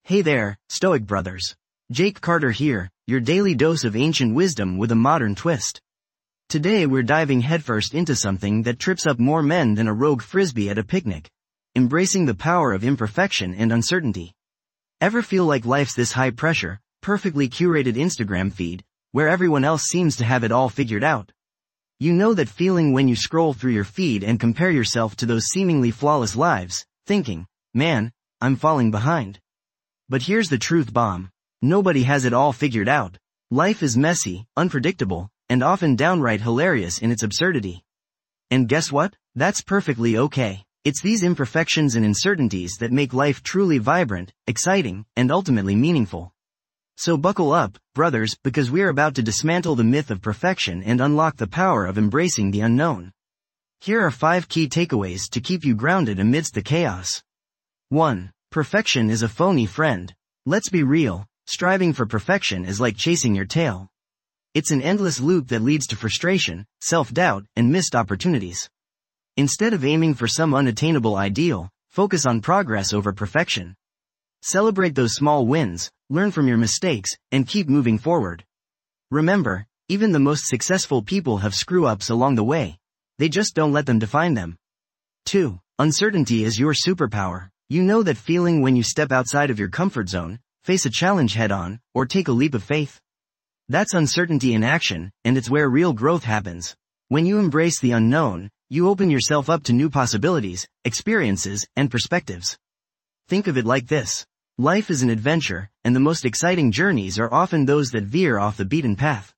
Hey there, Stoic Brothers. Jake Carter here, your daily dose of ancient wisdom with a modern twist. Today we're diving headfirst into something that trips up more men than a rogue frisbee at a picnic. Embracing the power of imperfection and uncertainty. Ever feel like life's this high pressure, perfectly curated Instagram feed, where everyone else seems to have it all figured out? You know that feeling when you scroll through your feed and compare yourself to those seemingly flawless lives, thinking, man, I'm falling behind. But here's the truth bomb. Nobody has it all figured out. Life is messy, unpredictable, and often downright hilarious in its absurdity. And guess what? That's perfectly okay. It's these imperfections and uncertainties that make life truly vibrant, exciting, and ultimately meaningful. So buckle up, brothers, because we're about to dismantle the myth of perfection and unlock the power of embracing the unknown. Here are 5 key takeaways to keep you grounded amidst the chaos. 1. Perfection is a phony friend. Let's be real, striving for perfection is like chasing your tail. It's an endless loop that leads to frustration, self-doubt, and missed opportunities. Instead of aiming for some unattainable ideal, focus on progress over perfection. Celebrate those small wins, learn from your mistakes, and keep moving forward. Remember, even the most successful people have screw-ups along the way. They just don't let them define them. 2. Uncertainty is your superpower. You know that feeling when you step outside of your comfort zone, face a challenge head-on, or take a leap of faith? That's uncertainty in action, and it's where real growth happens. When you embrace the unknown, you open yourself up to new possibilities, experiences, and perspectives. Think of it like this. Life is an adventure, and the most exciting journeys are often those that veer off the beaten path.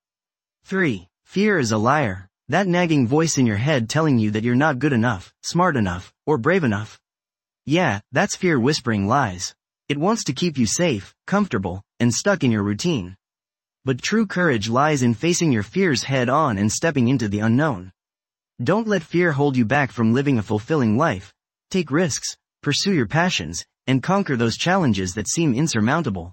3. Fear is a liar. That nagging voice in your head telling you that you're not good enough, smart enough, or brave enough. Yeah, that's fear whispering lies. It wants to keep you safe, comfortable, and stuck in your routine. But true courage lies in facing your fears head-on and stepping into the unknown. Don't let fear hold you back from living a fulfilling life. Take risks, pursue your passions, and conquer those challenges that seem insurmountable.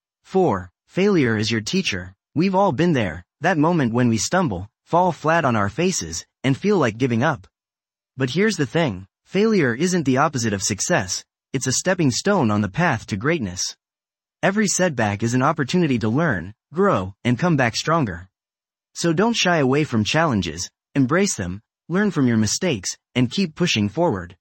4. Failure is your teacher. We've all been there, that moment when we stumble, fall flat on our faces, and feel like giving up. But here's the thing. Failure isn't the opposite of success, it's a stepping stone on the path to greatness. Every setback is an opportunity to learn, grow, and come back stronger. So don't shy away from challenges, embrace them, learn from your mistakes, and keep pushing forward.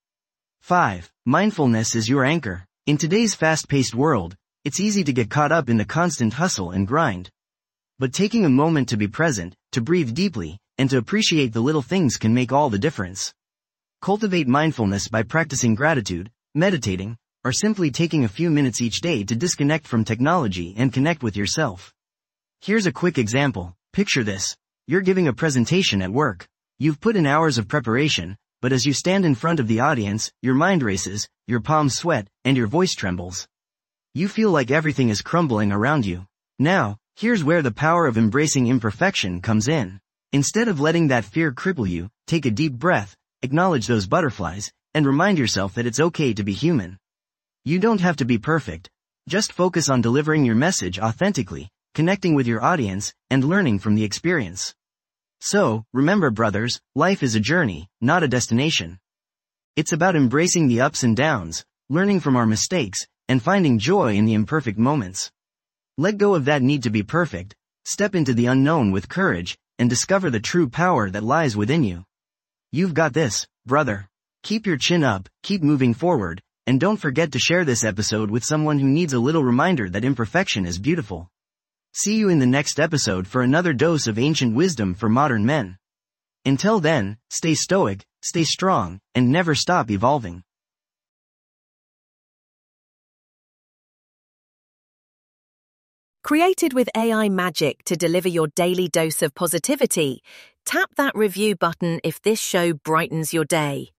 5. Mindfulness is your anchor. In today's fast-paced world, it's easy to get caught up in the constant hustle and grind. But taking a moment to be present, to breathe deeply, and to appreciate the little things can make all the difference. Cultivate mindfulness by practicing gratitude, meditating, or simply taking a few minutes each day to disconnect from technology and connect with yourself. Here's a quick example. Picture this. You're giving a presentation at work. You've put in hours of preparation, but as you stand in front of the audience, your mind races, your palms sweat, and your voice trembles. You feel like everything is crumbling around you. Now, here's where the power of embracing imperfection comes in. Instead of letting that fear cripple you, take a deep breath, acknowledge those butterflies, and remind yourself that it's okay to be human. You don't have to be perfect. Just focus on delivering your message authentically, connecting with your audience, and learning from the experience. So, remember brothers, life is a journey, not a destination. It's about embracing the ups and downs, learning from our mistakes, and finding joy in the imperfect moments. Let go of that need to be perfect, step into the unknown with courage, and discover the true power that lies within you. You've got this, brother. Keep your chin up, keep moving forward, and don't forget to share this episode with someone who needs a little reminder that imperfection is beautiful. See you in the next episode for another dose of ancient wisdom for modern men. Until then, stay stoic, stay strong, and never stop evolving. Created with AI magic to deliver your daily dose of positivity, tap that review button if this show brightens your day.